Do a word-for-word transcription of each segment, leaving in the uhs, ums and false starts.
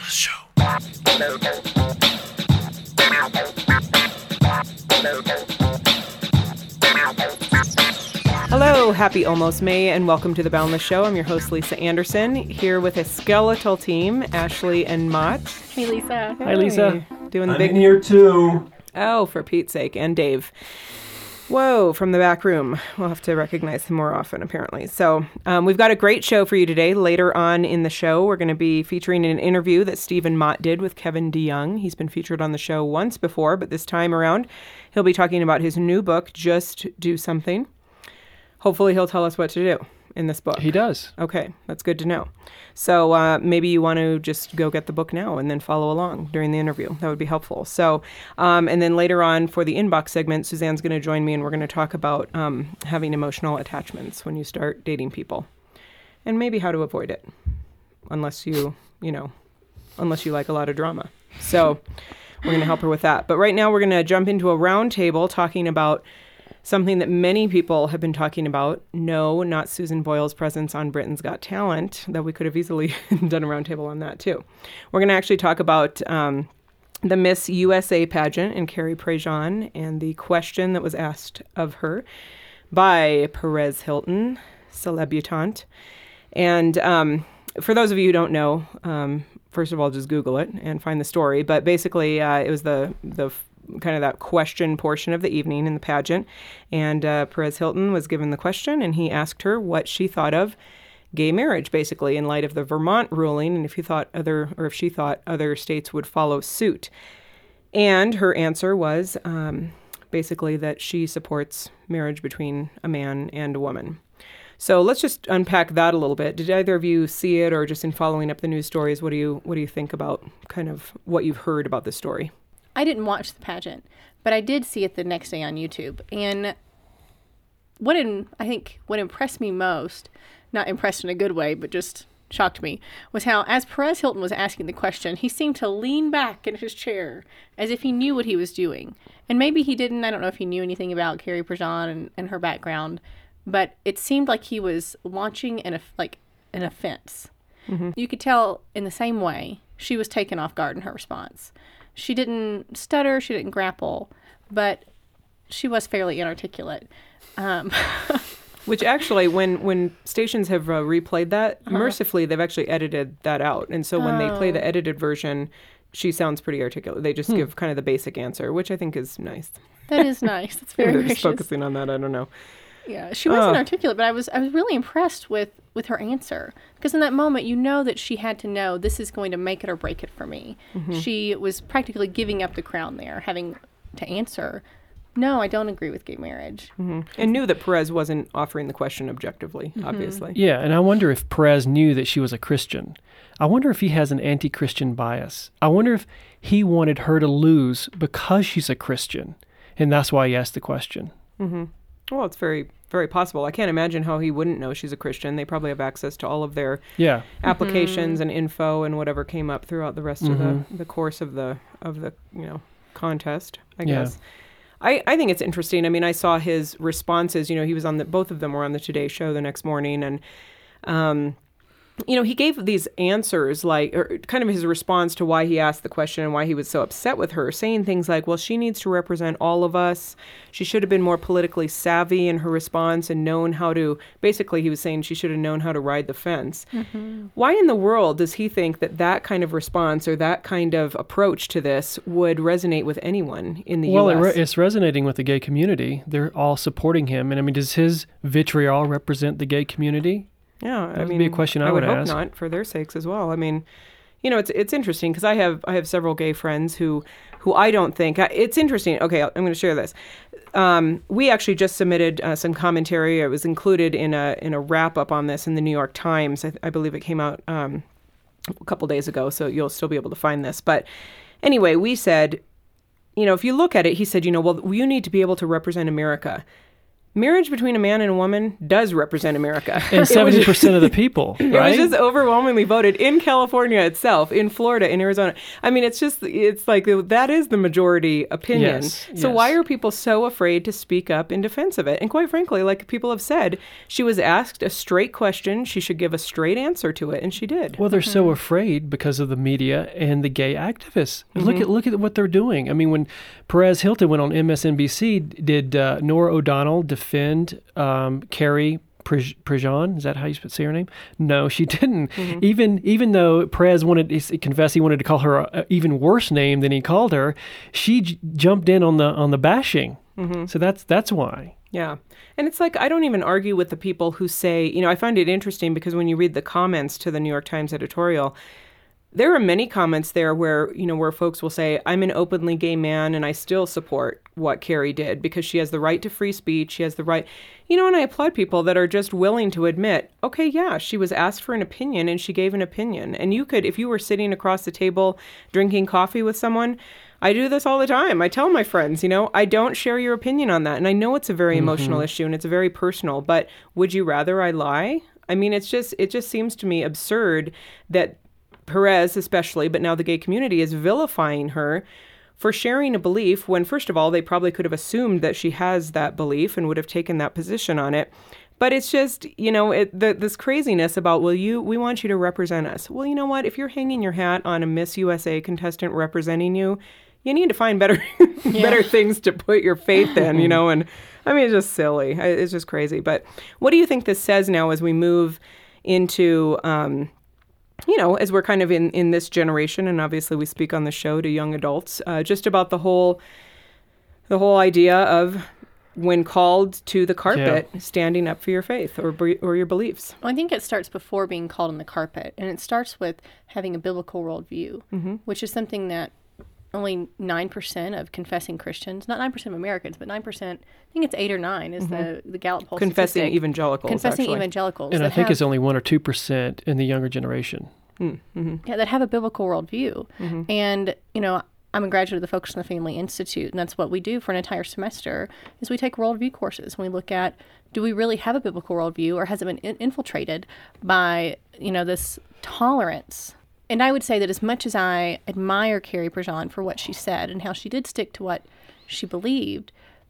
Boundless Show. Hello, happy almost May, and welcome to The Boundless Show. I'm your host, Lisa Anderson, here with a skeletal team, Ashley and Mott. Hey, Lisa. Hey, Hi, Lisa. Doing the I'm big... in here, too. Oh, for Pete's sake, and Dave. Whoa, from the back room. We'll have to recognize him more often, apparently. So um, we've got a great show for you today. Later on in the show, we're going to be featuring an interview that Stephen Mott did with Kevin DeYoung. He's been featured on the show once before, but this time around, he'll be talking about his new book, Just Do Something. Hopefully he'll tell us what to do in this book. He does. Okay, that's good to know. So uh, maybe you want to just go get the book now and then follow along during the interview. That would be helpful. So, um, and then later on for the inbox segment, Suzanne's going to join me and we're going to talk about um, having emotional attachments when you start dating people and maybe how to avoid it unless you, you know, unless you like a lot of drama. So we're going to help her with that. But right now we're going to jump into a round table talking about something that many people have been talking about. No, not Susan Boyle's presence on Britain's Got Talent, though we could have easily done a roundtable on that too. We're going to actually talk about um, the Miss U S A pageant and Carrie Prejean and the question that was asked of her by Perez Hilton, celebutante. And um, for those of you who don't know, um, first of all, just Google it and find the story. But basically, uh, it was the the kind of that question portion of the evening in the pageant. And uh, Perez Hilton was given the question, and he asked her what she thought of gay marriage, basically, in light of the Vermont ruling, and if he thought other, or if she thought other states would follow suit. And her answer was um, basically that she supports marriage between a man and a woman. So let's just unpack that a little bit. Did either of you see it, or just in following up the news stories, what do you what do you think about kind of what you've heard about the story? I didn't watch the pageant, but I did see it the next day on YouTube. And what in, I think what impressed me most, not impressed in a good way, but just shocked me, was how as Perez Hilton was asking the question, he seemed to lean back in his chair as if he knew what he was doing. And maybe he didn't. I don't know if he knew anything about Carrie Prejean and, and her background, but it seemed like he was launching an, like, an offense. Mm-hmm. You could tell in the same way she was taken off guard in her response. She didn't stutter, she didn't grapple, but she was fairly inarticulate. Um, Which actually, when, when stations have uh, replayed that, uh-huh. mercifully, they've actually edited that out. And so when oh. they play the edited version, she sounds pretty articulate. They just hmm. give kind of the basic answer, which I think is nice. That is nice. That's very They're gracious. just focusing on that. I don't know. Yeah, she wasn't oh. articulate, but I was I was really impressed with, with her answer. Because in that moment, you know that she had to know this is going to make it or break it for me. Mm-hmm. She was practically giving up the crown there, having to answer, no, I don't agree with gay marriage. Mm-hmm. And knew that Perez wasn't offering the question objectively, mm-hmm. obviously. Yeah, and I wonder if Perez knew that she was a Christian. I wonder if he has an anti-Christian bias. I wonder if he wanted her to lose because she's a Christian, and that's why he asked the question. Mm-hmm. Well, it's very, very possible. I can't imagine how he wouldn't know she's a Christian. They probably have access to all of their yeah. applications mm-hmm. and info and whatever came up throughout the rest mm-hmm. of the, the course of the of the you know contest, I yeah. guess. I, I think it's interesting. I mean, I saw his responses. You know, he was on the both of them were on the Today Show the next morning, and um, you know, he gave these answers, like, or kind of his response to why he asked the question and why he was so upset with her, saying things like, well, she needs to represent all of us. She should have been more politically savvy in her response and known how to, basically he was saying she should have known how to ride the fence. Mm-hmm. Why in the world does he think that that kind of response or that kind of approach to this would resonate with anyone in the well, U S? Well, it re- it's resonating with the gay community. They're all supporting him. And I mean, does his vitriol represent the gay community? Yeah, that I would mean, be a question I, I would, would hope ask. not, for their sakes as well. I mean, you know, it's it's interesting because I have I have several gay friends who who I don't think it's interesting. Okay, I'm going to share this. Um, we actually just submitted uh, some commentary. It was included in a in a wrap up on this in the New York Times. I, I believe it came out um, a couple days ago, so you'll still be able to find this. But anyway, we said, you know, if you look at it, he said, you know, well, you need to be able to represent America. marriage between a man and a woman does represent America. And seventy percent of the people, It right? was just overwhelmingly voted in California itself, in Florida, in Arizona. I mean, it's just, it's like that is the majority opinion. Yes, so yes. why are people so afraid to speak up in defense of it? And quite frankly, like people have said, she was asked a straight question. She should give a straight answer to it, and she did. Well, they're so afraid because of the media and the gay activists. Look at look at what they're doing. I mean, when Perez Hilton went on M S N B C, did uh, Nora O'Donnell defend um, Carrie Prij- Prejean? Is that how you say her name? No, she didn't. Mm-hmm. Even even though Perez wanted to confess, he wanted to call her an even worse name than he called her. She j- jumped in on the on the bashing. Mm-hmm. So that's that's why. Yeah. And it's like, I don't even argue with the people who say, you know, I find it interesting because when you read the comments to the New York Times editorial, there are many comments there where, you know, where folks will say, I'm an openly gay man and I still support what Carrie did because she has the right to free speech. She has the right, you know, and I applaud people that are just willing to admit, okay, yeah, she was asked for an opinion and she gave an opinion. And you could, if you were sitting across the table drinking coffee with someone, I do this all the time. I tell my friends, you know, I don't share your opinion on that. And I know it's a very emotional mm-hmm. issue and it's a very personal, but would you rather I lie? I mean, it's just, it just seems to me absurd that Perez especially, but now the gay community is vilifying her for sharing a belief when, first of all, they probably could have assumed that she has that belief and would have taken that position on it. But it's just, you know, it, the, this craziness about, well, you, we want you to represent us. Well, you know what? If you're hanging your hat on a Miss U S A contestant representing you, you need to find better, yeah. better things to put your faith in, you know? And I mean, it's just silly. It's just crazy. But what do you think this says now as we move into, um, you know, as we're kind of in, in this generation, and obviously we speak on the show to young adults, uh, just about the whole, the whole idea of when called to the carpet, yeah. standing up for your faith or or your beliefs. Well, I think it starts before being called on the carpet, and it starts with having a biblical worldview, mm-hmm. which is something that only nine percent of confessing Christians, not nine percent of Americans, but nine percent, I think it's eight or nine is mm-hmm. the, the Gallup poll Confessing statistic. evangelicals, Confessing actually. evangelicals. And I think have, it's only one or two percent in the younger generation. Mm-hmm. Yeah, that have a biblical worldview. Mm-hmm. And, you know, I'm a graduate of the Focus on the Family Institute, and that's what we do for an entire semester, is we take worldview courses. And we look at, do we really have a biblical worldview, or has it been in- infiltrated by, you know, this tolerance? And I would say that as much as I admire Carrie Prejean for what she said and how she did stick to what she believed,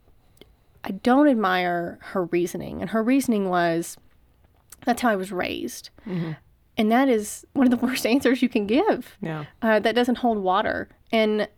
I don't admire her reasoning. And her reasoning was, that's how I was raised. Mm-hmm. And that is one of the worst answers you can give. Yeah. Uh, that doesn't hold water. And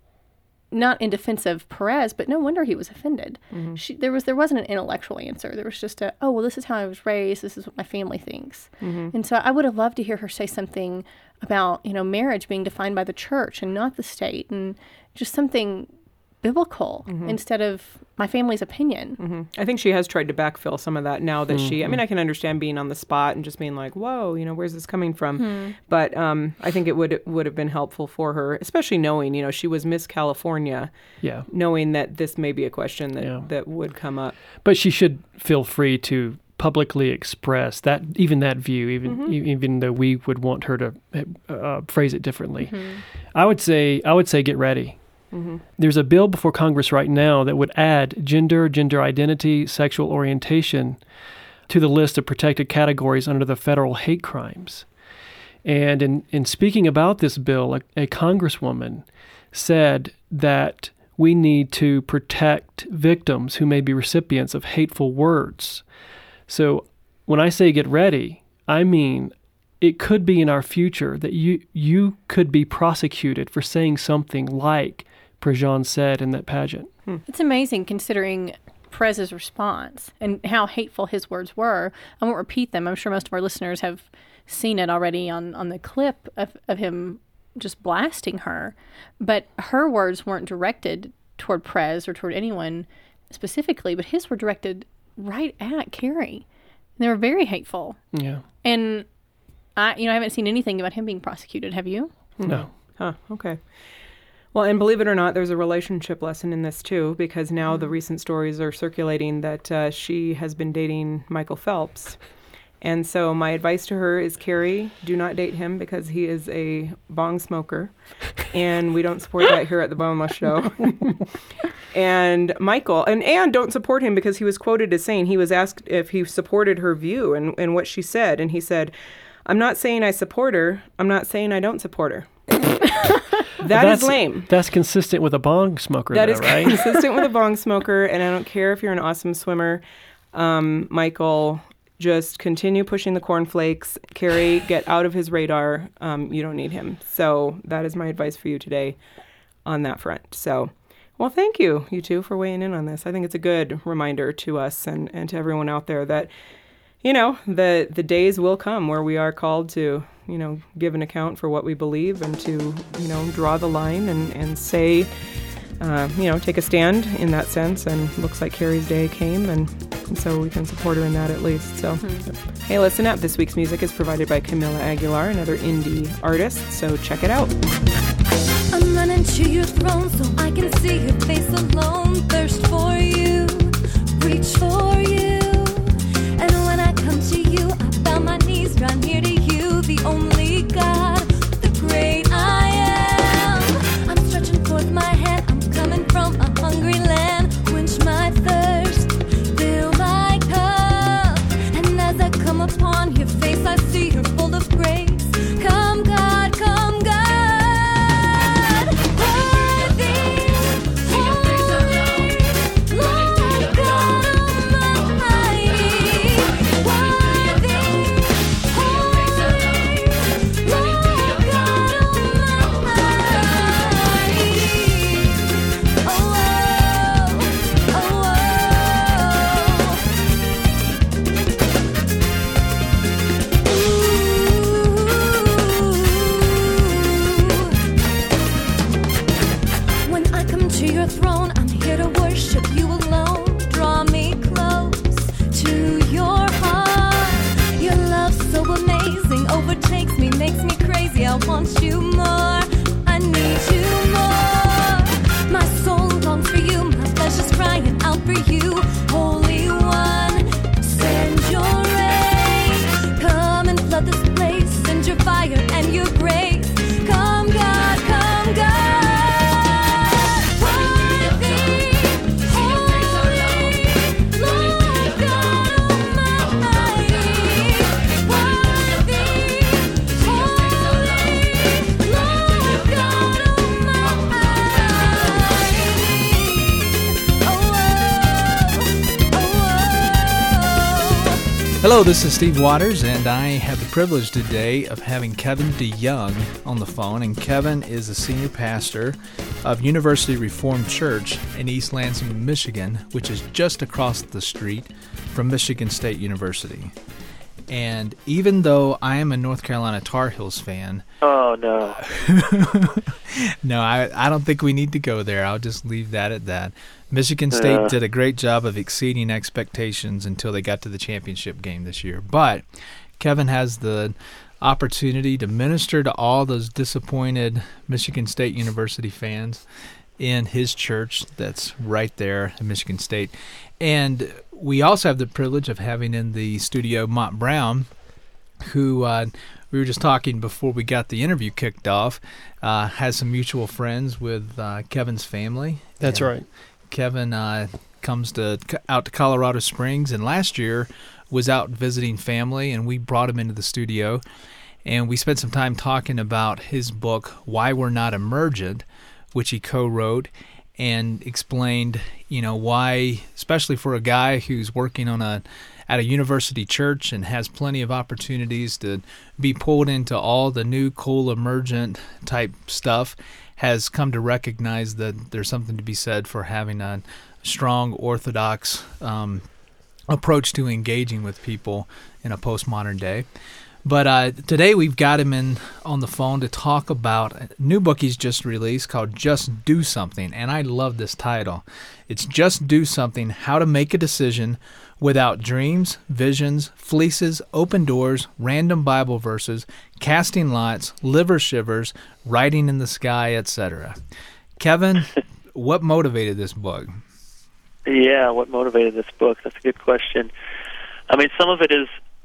not in defense of Perez, but no wonder he was offended. Mm-hmm. She, there was there wasn't an intellectual answer. There was just a, oh, well, this is how I was raised. This is what my family thinks. Mm-hmm. And so I would have loved to hear her say something about, you know, marriage being defined by the church and not the state, and just something biblical mm-hmm. instead of my family's opinion. Mm-hmm. I think she has tried to backfill some of that now that mm-hmm. she, I mean, I can understand being on the spot and just being like, whoa, you know, where's this coming from? Mm-hmm. But um, I think it would would have been helpful for her, especially knowing, you know, she was Miss California, yeah. knowing that this may be a question that, yeah. that would come up. But she should feel free to publicly express that, even that view, even mm-hmm. even though we would want her to uh, phrase it differently. Mm-hmm. I would say, I would say, get ready. Mm-hmm. There's a bill before Congress right now that would add gender, gender identity, sexual orientation to the list of protected categories under the federal hate crimes. And in, in speaking about this bill, a, a congresswoman said that we need to protect victims who may be recipients of hateful words. So when I say get ready, I mean it could be in our future that you you could be prosecuted for saying something like Prejean said in that pageant. Hmm. It's amazing considering Perez's response and how hateful his words were. I won't repeat them. I'm sure most of our listeners have seen it already on, on the clip of, of him just blasting her. But her words weren't directed toward Perez or toward anyone specifically, but his were directed right at Carrie. And they were very hateful. Yeah. And I, you know, I haven't seen anything about him being prosecuted. Have you? No. Huh. Okay. Well, and believe it or not, there's a relationship lesson in this, too, because now mm-hmm. the recent stories are circulating that uh, she has been dating Michael Phelps. And so my advice to her is, Carrie, do not date him because he is a bong smoker, and we don't support that here at the Boneless Show. And Michael, and and don't support him because he was quoted as saying, he was asked if he supported her view and, and what she said, and he said, I'm not saying I support her, I'm not saying I don't support her. That that's, is lame. That's consistent with a bong smoker, That though, is right? consistent with a bong smoker, and I don't care if you're an awesome swimmer. Um, Michael, just continue pushing the cornflakes. Carrie, get out of his radar. Um, you don't need him. So that is my advice for you today on that front. So, well, thank you, you two, for weighing in on this. I think it's a good reminder to us and, and to everyone out there that, you know, the the days will come where we are called to, you know, give an account for what we believe and to, you know, draw the line and, and say, uh, you know, take a stand in that sense. And looks like Carrie's day came, and, and so we can support her in that at least. So, mm-hmm. Hey, listen up. This week's music is provided by Camila Aguilar, another indie artist. So check it out. I'm running to your throne so I can see your face alone. Thirst for you, reach for you. And when I come to you, I bow my knees right near to you, the only God, the great I am. I'm stretching forth my hand, I'm coming from a hungry land. Quench my thirst, fill my cup. And as I come upon your face, I see you're full of grace. Come God, come God. I want you more, I need you more. My soul longs for you, my flesh is crying out for you. Holy One, send your rain. Come and flood this place, send your fire and your grace. Come God, come God. Hello, this is Steve Waters, and I have the privilege today of having Kevin DeYoung on the phone. And Kevin is a senior pastor of University Reformed Church in East Lansing, Michigan, which is just across the street from Michigan State University. And even though I am a North Carolina Tar Heels fan... Oh, no. no, I, I don't think we need to go there. I'll just leave that at that. Michigan State uh, did a great job of exceeding expectations until they got to the championship game this year. But Kevin has the opportunity to minister to all those disappointed Michigan State University fans in his church that's right there in Michigan State. And we also have the privilege of having in the studio Mott Brown, who uh, we were just talking before we got the interview kicked off, uh, has some mutual friends with uh, Kevin's family. That's and right. Kevin uh, comes to out to Colorado Springs, and last year was out visiting family, and we brought him into the studio, and we spent some time talking about his book, Why We're Not Emergent, which he co-wrote, and explained, you know, why, especially for a guy who's working on a at a university church and has plenty of opportunities to be pulled into all the new, cool, emergent type stuff, has come to recognize that there's something to be said for having a strong, orthodox um, approach to engaging with people in a postmodern day. But uh, today we've got him in on the phone to talk about a new book he's just released called Just Do Something, and I love this title. It's Just Do Something, How to Make a Decision Without Dreams, Visions, Fleeces, Open Doors, Random Bible Verses, Casting Lots, Liver Shivers, Writing in the Sky, et cetera. Kevin, what motivated this book? Yeah, what motivated this book? That's a good question. I mean, some of it is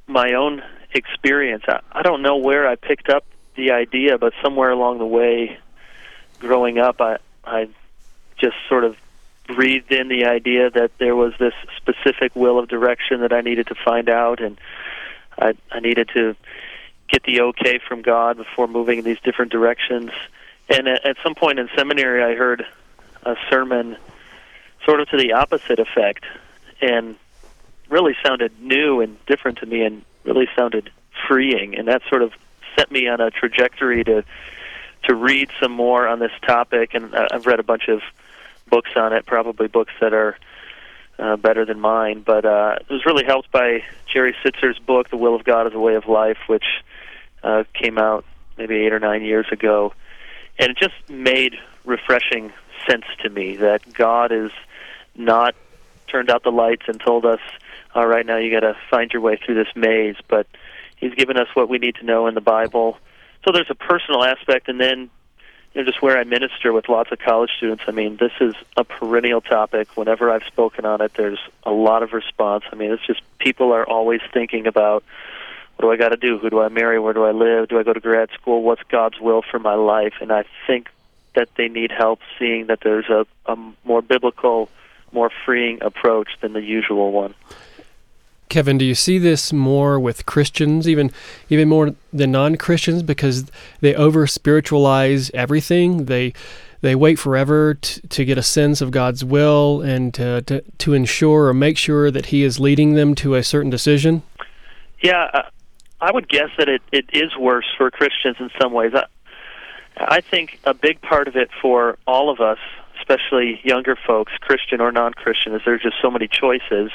my own experience. I, I don't know where I picked up the idea, but somewhere along the way, growing up, I I just sort of breathed in the idea that there was this specific will of direction that I needed to find out, and I, I needed to get the okay from God before moving in these different directions. And at, at some point in seminary, I heard a sermon sort of to the opposite effect, and really sounded new and different to me, and really sounded freeing, and that sort of set me on a trajectory to to read some more on this topic, and I've read a bunch of books on it, probably books that are uh, better than mine, but uh, it was really helped by Jerry Sitzer's book, The Will of God as a Way of Life, which uh, came out maybe eight or nine years ago, and it just made refreshing sense to me that God is not turned out the lights and told us, all right, now you got to find your way through this maze, but He's given us what we need to know in the Bible. So there's a personal aspect, and then you know, just where I minister with lots of college students, I mean, this is a perennial topic. Whenever I've spoken on it, there's a lot of response. I mean, it's just people are always thinking about, what do I got to do? Who do I marry? Where do I live? Do I go to grad school? What's God's will for my life? And I think that they need help seeing that there's a, a more biblical, more freeing approach than the usual one. Kevin, do you see this more with Christians, even even more than non-Christians, because they over-spiritualize everything? They they wait forever t- to get a sense of God's will and to, to to ensure or make sure that He is leading them to a certain decision? Yeah, uh, I would guess that it, it is worse for Christians in some ways. I, I think a big part of it for all of us, especially younger folks, Christian or non-Christian, is there's just so many choices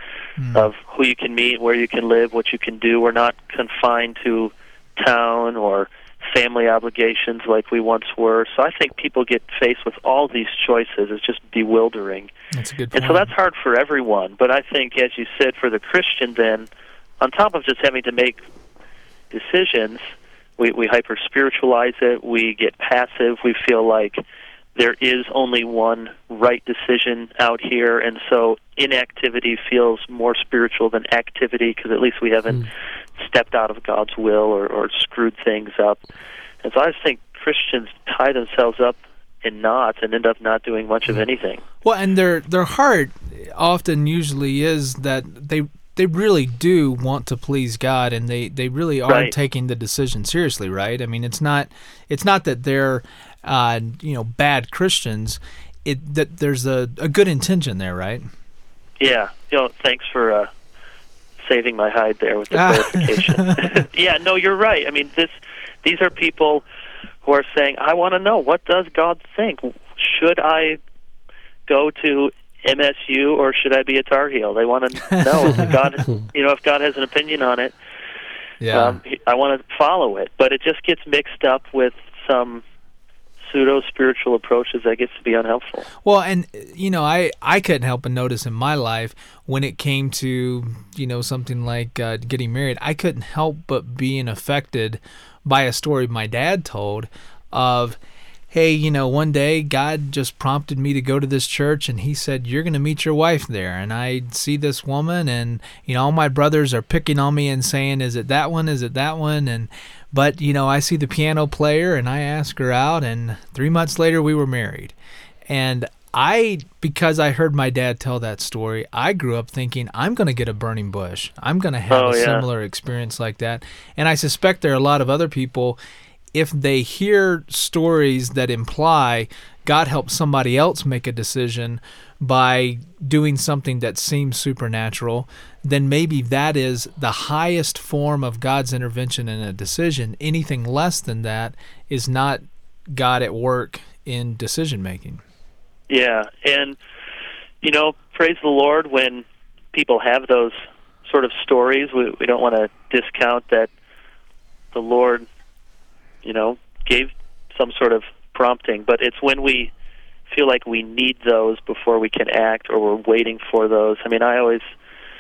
of who you can meet, where you can live, what you can do. We're not confined to town or family obligations like we once were. So I think people get faced with all these choices. It's just bewildering. That's a good point. And so that's hard for everyone. But I think, as you said, for the Christian then, on top of just having to make decisions, we, we hyper-spiritualize it, we get passive, we feel like there is only one right decision out here, and so inactivity feels more spiritual than activity because at least we haven't mm. stepped out of God's will or, or screwed things up. And so I just think Christians tie themselves up in knots and end up not doing much of anything. Well, and their their heart often usually is that they they really do want to please God, and they, they really are right. taking the decision seriously, right? I mean, it's not it's not that they're uh, you know bad Christians. It that there's a, a good intention there, right? Yeah. You know, thanks for uh, saving my hide there with the clarification. Yeah. No, you're right. I mean, this these are people who are saying, "I want to know, what does God think? Should I go to M S U or should I be a Tar Heel?" They want to know if God, you know, if God has an opinion on it. Yeah. Um, I want to follow it, but it just gets mixed up with some pseudo-spiritual approaches that gets to be unhelpful. Well, and, you know, I, I couldn't help but notice in my life when it came to, you know, something like uh, getting married, I couldn't help but being affected by a story my dad told of, hey, you know, one day God just prompted me to go to this church, and He said, you're going to meet your wife there. And I see this woman, and, you know, all my brothers are picking on me and saying, is it that one? Is it that one? And But, you know, I see the piano player, and I ask her out, and three months later we were married. And I, because I heard my dad tell that story, I grew up thinking, I'm going to get a burning bush. I'm going to have oh, a yeah. similar experience like that. And I suspect there are a lot of other people, if they hear stories that imply God helped somebody else make a decision by doing something that seems supernatural, then maybe that is the highest form of God's intervention in a decision. Anything less than that is not God at work in decision-making. Yeah, and, you know, praise the Lord when people have those sort of stories. We, we don't want to discount that the Lord, you know, gave some sort of prompting, but it's when we feel like we need those before we can act, or we're waiting for those. I mean, I always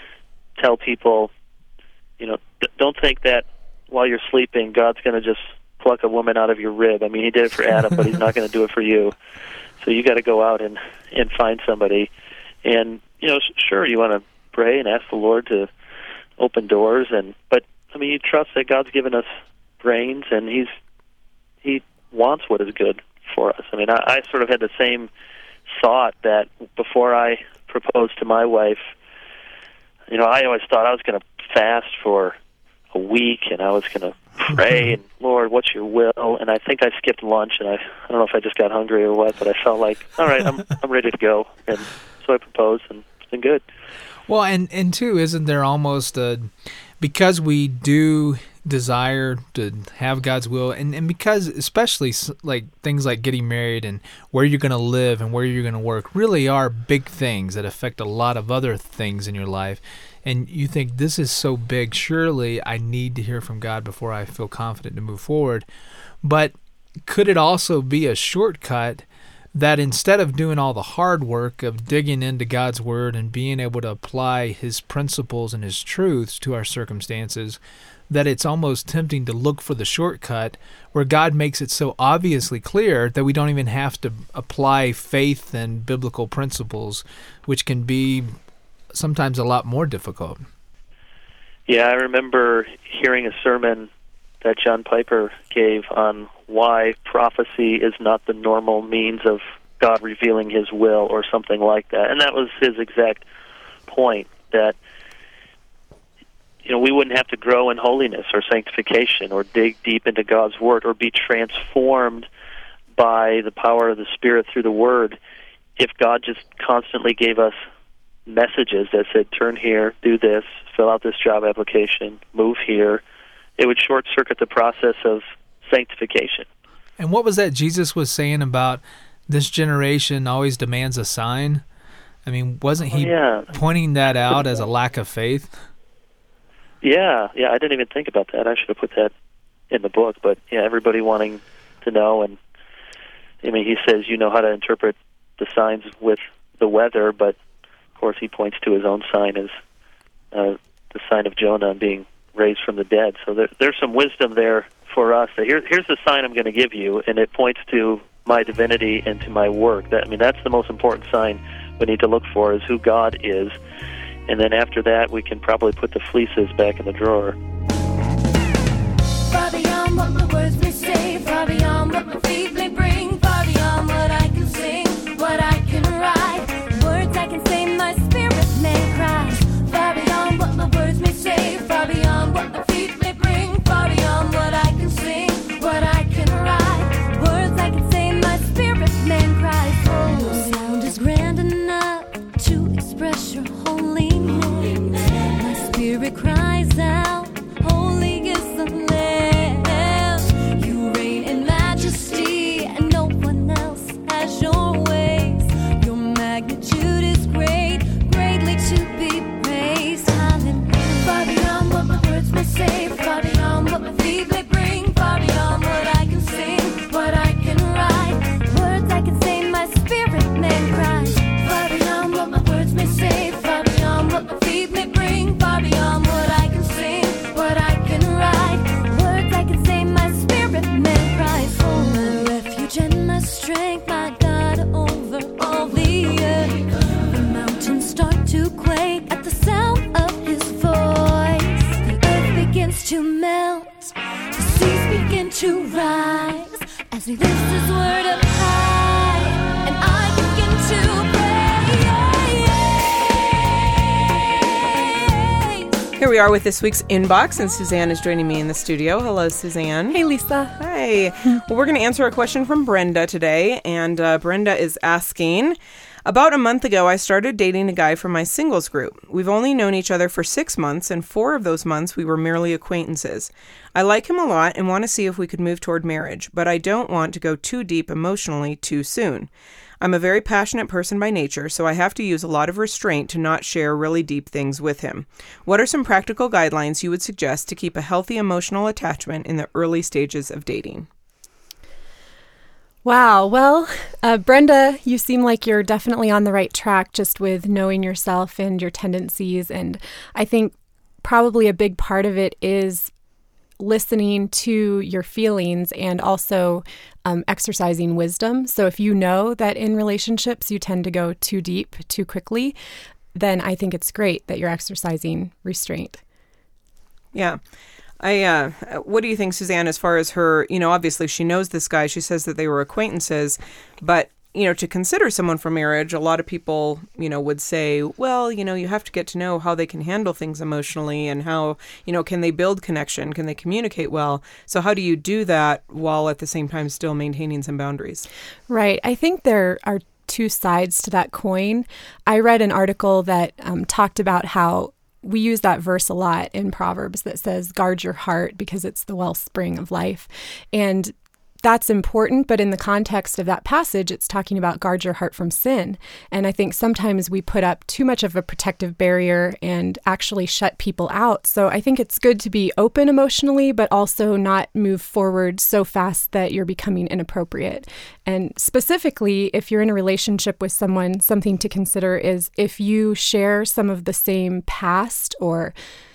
tell people, you know, d- don't think that while you're sleeping, God's going to just pluck a woman out of your rib. I mean, He did it for Adam, but He's not going to do it for you. So you got to go out and, and find somebody. And, you know, sure, you want to pray and ask the Lord to open doors. And but I mean, you trust that God's given us brains, and He's He wants what is good for us. I mean, I, I sort of had the same thought that before I proposed to my wife, you know, I always thought I was going to fast for a week, and I was going to pray, and Lord, what's your will? And I think I skipped lunch, and I, I don't know if I just got hungry or what, but I felt like, all right, I'm I'm ready to go. And so I proposed, and it's been good. Well, and, and too, isn't there almost a, because we do desire to have God's will, and, and because especially like things like getting married and where you're going to live and where you're going to work really are big things that affect a lot of other things in your life. And you think, this is so big, surely I need to hear from God before I feel confident to move forward. But could it also be a shortcut that instead of doing all the hard work of digging into God's Word and being able to apply His principles and His truths to our circumstances, that it's almost tempting to look for the shortcut where God makes it so obviously clear that we don't even have to apply faith and biblical principles, which can be sometimes a lot more difficult. Yeah, I remember hearing a sermon that John Piper gave on why prophecy is not the normal means of God revealing His will or something like that. And that was his exact point, that you know, we wouldn't have to grow in holiness or sanctification or dig deep into God's Word or be transformed by the power of the Spirit through the Word if God just constantly gave us messages that said, turn here, do this, fill out this job application, move here. It would short-circuit the process of sanctification. And what was that Jesus was saying about this generation always demands a sign? I mean, wasn't He oh, yeah. pointing that out as a lack of faith? Yeah, yeah, I didn't even think about that. I should have put that in the book. But, yeah, everybody wanting to know. And, I mean, He says you know how to interpret the signs with the weather, but, of course, He points to His own sign as uh, the sign of Jonah being raised from the dead. So there, there's some wisdom there for us. That here, here's the sign I'm going to give you, and it points to my divinity and to my work. That, I mean, that's the most important sign we need to look for, is who God is. And then after that, we can probably put the fleeces back in the drawer. Far beyond what my words may say, far beyond what my feet may bring, far beyond what I can sing, what I can write, words I can say, my spirit may cry. Far beyond what my words may say, far beyond what my feet may bring, far beyond what I can sing, what I can write, words I can say, my spirit may cry. Oh, no sound is grand enough to express your holiness. My spirit cries out, holy is the Lamb. You reign in majesty, and no one else has your ways. Your magnitude is great, greatly to be praised. Hallelujah. Far beyond what my words may say, far beyond what my feet may bring, far beyond what I can sing, what I can write, words I can say, my spirit may cry. Far beyond what my words may say, far beyond what my feet may bring, far beyond what I can sing, what I can write, words I can say, my spirit may cry. Oh, my refuge and my strength, my God over all the earth. The mountains start to quake at the sound of His voice. The earth begins to melt, the seas begin to rise as He lifts His word up high, and I begin to praise. Here we are with this week's Inbox, and Suzanne is joining me in the studio. Hello, Suzanne. Hey, Lisa. Hi. Well, we're going to answer a question from Brenda today, and uh, Brenda is asking, about a month ago, I started dating a guy from my singles group. We've only known each other for six months, and four of those months we were merely acquaintances. I like him a lot and want to see if we could move toward marriage, but I don't want to go too deep emotionally too soon. I'm a very passionate person by nature, so I have to use a lot of restraint to not share really deep things with him. What are some practical guidelines you would suggest to keep a healthy emotional attachment in the early stages of dating? Wow. Well, uh, Brenda, you seem like you're definitely on the right track just with knowing yourself and your tendencies. And I think probably a big part of it is listening to your feelings and also um, exercising wisdom. So if you know that in relationships you tend to go too deep too quickly, then I think it's great that you're exercising restraint. Yeah. I, uh, what do you think, Suzanne, as far as her, you know, obviously she knows this guy. She says that they were acquaintances, but, you know, to consider someone for marriage, a lot of people, you know, would say, well, you know, you have to get to know how they can handle things emotionally and how, you know, can they build connection? Can they communicate well? So how do you do that while at the same time still maintaining some boundaries? Right. I think there are two sides to that coin. I read an article that um, talked about how we use that verse a lot in Proverbs that says, guard your heart because it's the wellspring of life. And that's important, but in the context of that passage, it's talking about guard your heart from sin. And I think sometimes we put up too much of a protective barrier and actually shut people out. So I think it's good to be open emotionally, but also not move forward so fast that you're becoming inappropriate. And specifically, if you're in a relationship with someone, something to consider is if you share some of the same past or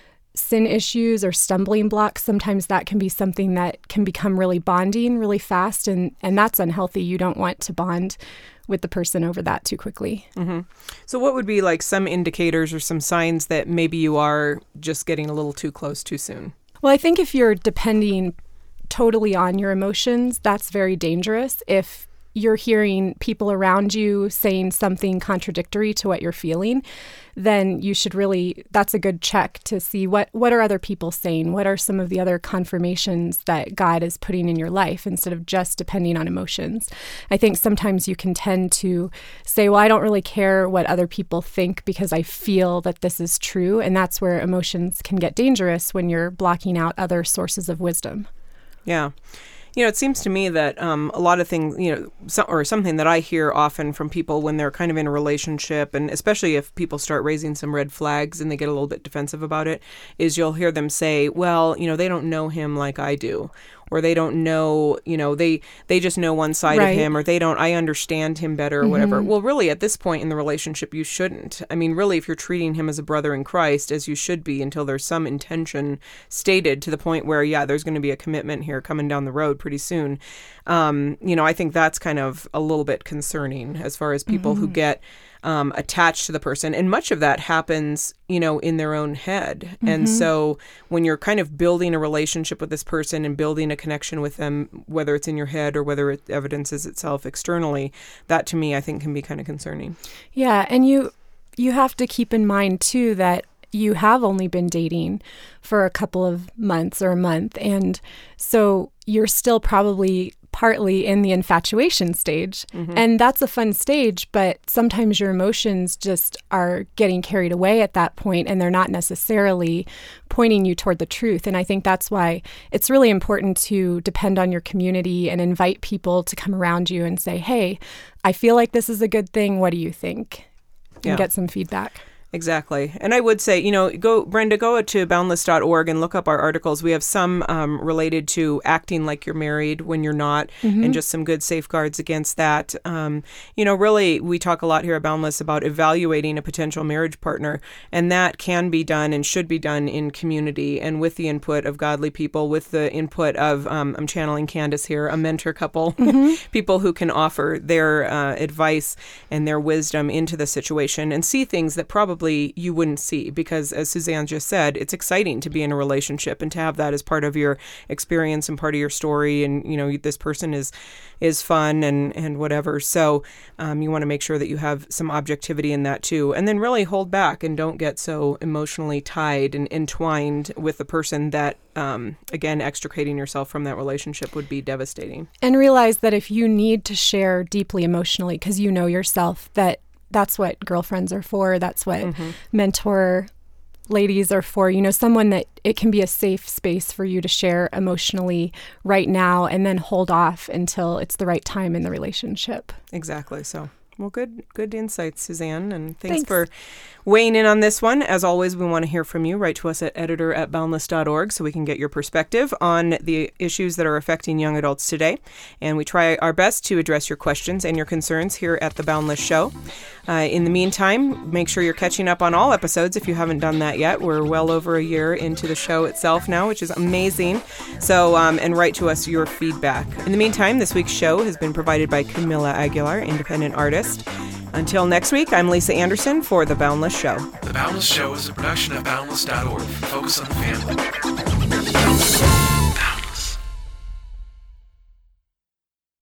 sin issues or stumbling blocks, sometimes that can be something that can become really bonding really fast, and, and that's unhealthy. You don't want to bond with the person over that too quickly. Mm-hmm. So what would be like some indicators or some signs that maybe you are just getting a little too close too soon? Well, I think if you're depending totally on your emotions, that's very dangerous. If you're hearing people around you saying something contradictory to what you're feeling, then you should really, that's a good check to see what, what are other people saying? What are some of the other confirmations that God is putting in your life instead of just depending on emotions? I think sometimes you can tend to say, well, I don't really care what other people think because I feel that this is true. And that's where emotions can get dangerous when you're blocking out other sources of wisdom. Yeah. You know, it seems to me that um, a lot of things, you know, so, or something that I hear often from people when they're kind of in a relationship, and especially if people start raising some red flags and they get a little bit defensive about it, is you'll hear them say, well, you know, they don't know him like I do. Or they don't know, you know, they they just know one side right. of him, or they don't, I understand him better, or mm-hmm. whatever. Well, really, at this point in the relationship, you shouldn't. I mean, really, if you're treating him as a brother in Christ, as you should be, until there's some intention stated to the point where, yeah, there's going to be a commitment here coming down the road pretty soon. Um, you know, I think that's kind of a little bit concerning as far as people mm-hmm. who get Um, attached to the person. And much of that happens, you know, in their own head. Mm-hmm. And so when you're kind of building a relationship with this person and building a connection with them, whether it's in your head or whether it evidences itself externally, that to me, I think can be kind of concerning. Yeah. And you, you have to keep in mind too, that you have only been dating for a couple of months or a month. And so you're still probably partly in the infatuation stage. Mm-hmm. And that's a fun stage, but sometimes your emotions just are getting carried away at that point, and they're not necessarily pointing you toward the truth. And I think that's why it's really important to depend on your community and invite people to come around you and say, hey, I feel like this is a good thing. What do you think? And yeah. get some feedback. Exactly. And I would say, you know, go, Brenda, go to boundless dot org and look up our articles. We have some um, related to acting like you're married when you're not, mm-hmm. and just some good safeguards against that. Um, you know, really, we talk a lot here at Boundless about evaluating a potential marriage partner, and that can be done and should be done in community and with the input of godly people, with the input of, um, I'm channeling Candace here, a mentor couple, mm-hmm. people who can offer their uh, advice and their wisdom into the situation and see things that probably you wouldn't see, because as Suzanne just said, it's exciting to be in a relationship and to have that as part of your experience and part of your story. And, you know, this person is is fun and, and whatever. So um, you want to make sure that you have some objectivity in that too. And then really hold back and don't get so emotionally tied and entwined with the person that, um, again, extricating yourself from that relationship would be devastating. And realize that if you need to share deeply emotionally, because you know yourself, that that's what girlfriends are for. That's what mm-hmm. mentor ladies are for. You know, someone that it can be a safe space for you to share emotionally right now, and then hold off until it's the right time in the relationship. Exactly. So, well, good, good insights, Suzanne. And thanks, Thanks. for weighing in on this one. As always, we want to hear from you. Write to us at editor at boundless dot org so we can get your perspective on the issues that are affecting young adults today. And we try our best to address your questions and your concerns here at The Boundless Show. Uh, in the meantime, make sure you're catching up on all episodes if you haven't done that yet. We're well over a year into the show itself now, which is amazing. So, um, and write to us your feedback. In the meantime, this week's show has been provided by Camila Aguilar, independent artist. Until next week, I'm Lisa Anderson for The Boundless Show. The Boundless Show is a production of boundless dot org. Focus on the family.